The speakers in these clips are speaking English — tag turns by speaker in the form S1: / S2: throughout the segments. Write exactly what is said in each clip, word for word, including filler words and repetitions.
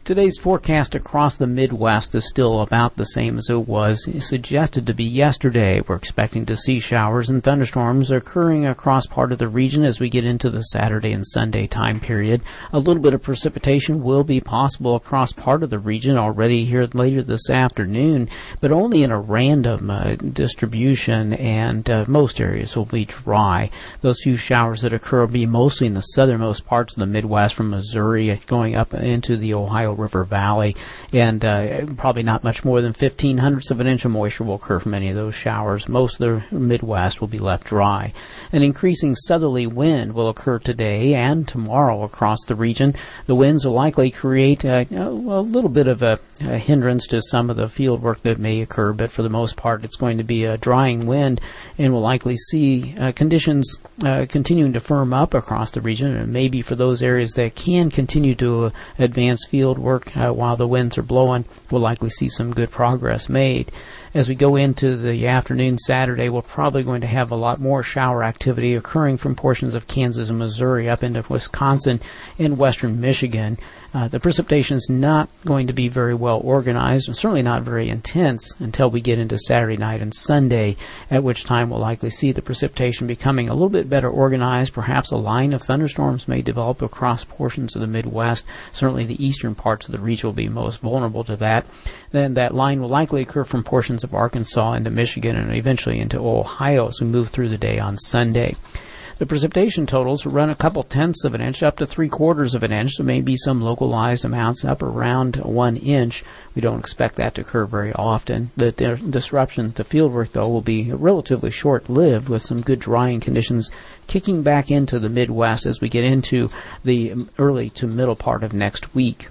S1: Today's forecast across the Midwest is still about the same as it was suggested to be yesterday. We're expecting to see showers and thunderstorms occurring across part of the region as we get into the Saturday and Sunday time period. A little bit of precipitation will be possible across part of the region already here later this afternoon, but only in a random uh, distribution, and uh, most areas will be dry. Those few showers that occur will be mostly in the southernmost parts of the Midwest, from Missouri going up into the Ohio River Valley, and uh, probably not much more than fifteen hundredths of an inch of moisture will occur from any of those showers. Most of the Midwest will be left dry. An increasing southerly wind will occur today and tomorrow across the region. The winds will likely create a, a little bit of a, a hindrance to some of the field work that may occur, but for the most part it's going to be a drying wind, and we'll likely see uh, conditions uh, continuing to firm up across the region, and maybe for those areas that can continue to uh, advance field work uh, while the winds are blowing, we'll likely see some good progress made. As we go into the afternoon Saturday, we're probably going to have a lot more shower activity occurring from portions of Kansas and Missouri up into Wisconsin and western Michigan. Uh, the precipitation is not going to be very well organized, and certainly not very intense until we get into Saturday night and Sunday, at which time we'll likely see the precipitation becoming a little bit better organized. Perhaps a line of thunderstorms may develop across portions of the Midwest. Certainly the eastern parts of the region will be most vulnerable to that. Then that line will likely occur from portions of Arkansas into Michigan and eventually into Ohio as we move through the day on Sunday. The precipitation totals will run a couple tenths of an inch up to three quarters of an inch. There may be some localized amounts up around one inch. We don't expect that to occur very often. The, the disruption to fieldwork, though, will be relatively short-lived, with some good drying conditions kicking back into the Midwest as we get into the early to middle part of next week.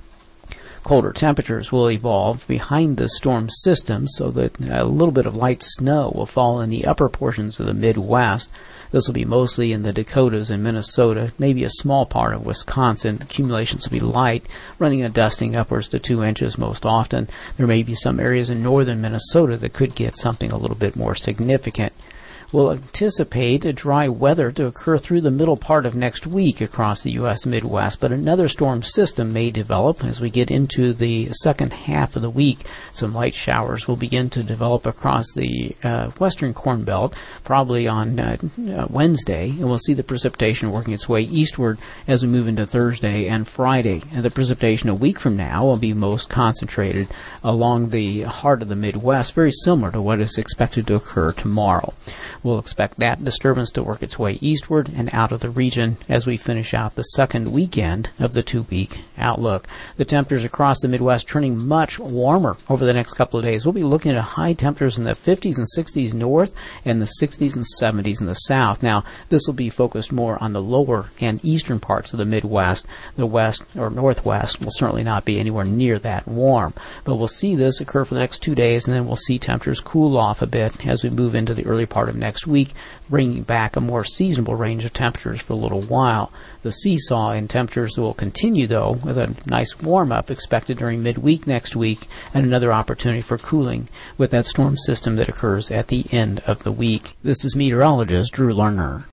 S1: Colder temperatures will evolve behind the storm system, so that a little bit of light snow will fall in the upper portions of the Midwest. This will be mostly in the Dakotas and Minnesota, maybe a small part of Wisconsin. Accumulations will be light, running a dusting upwards to two inches most often. There may be some areas in northern Minnesota that could get something a little bit more significant. We'll anticipate a dry weather to occur through the middle part of next week across the U S Midwest, but another storm system may develop as we get into the second half of the week. Some light showers will begin to develop across the uh, western Corn Belt, probably on uh, uh, Wednesday, and we'll see the precipitation working its way eastward as we move into Thursday and Friday. And the precipitation a week from now will be most concentrated along the heart of the Midwest, very similar to what is expected to occur tomorrow. We'll expect that disturbance to work its way eastward and out of the region as we finish out the second weekend of the two-week outlook. The temperatures across the Midwest turning much warmer over the next couple of days. We'll be looking at high temperatures in the fifties and sixties north and the sixties and seventies in the south. Now, this will be focused more on the lower and eastern parts of the Midwest. The west or northwest will certainly not be anywhere near that warm. But we'll see this occur for the next two days, and then we'll see temperatures cool off a bit as we move into the early part of next next week, bringing back a more seasonable range of temperatures for a little while. The seesaw in temperatures will continue, though, with a nice warm-up expected during midweek next week, and another opportunity for cooling with that storm system that occurs at the end of the week. This is meteorologist Drew Lerner.